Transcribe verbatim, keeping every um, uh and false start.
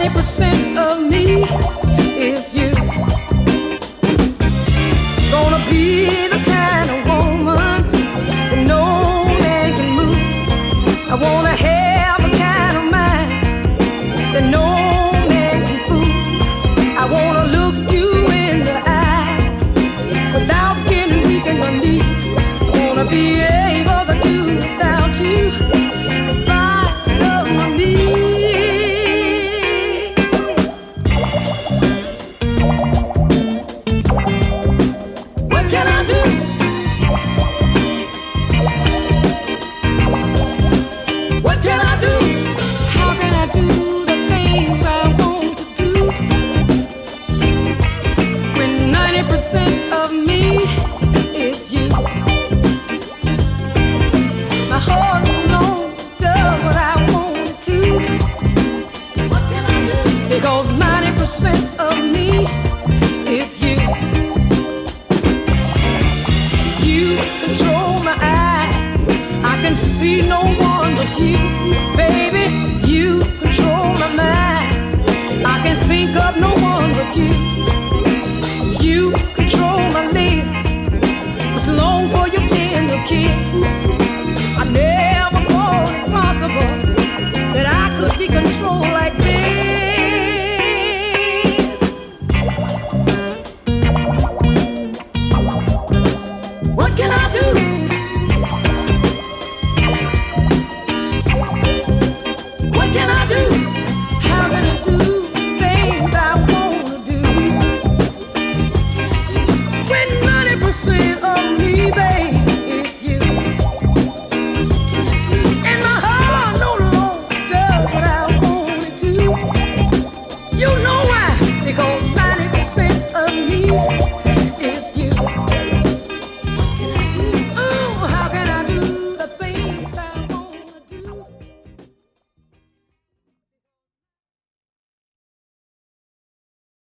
percent of me is you. Gonna be the kind of woman that no man can move. I wanna have the kind of mind that no man can fool. I wanna look you in the eyes without getting weak in my knees. I wanna be able to do without you in spite of my needs. What can I do? What can I do? How can I do the things I want to do when ninety percent of me is you? My heart alone does what I want it to. What can I do? Because ninety percent of me is you. You control my eyes. I can see no one but you, baby. You control my mind. I can think of no one but you. You control my lips, which long for your tender kiss. I never thought it possible that I could be controlled like this. What can I do? What can I do? How can I do things I wanna do when ninety percent of me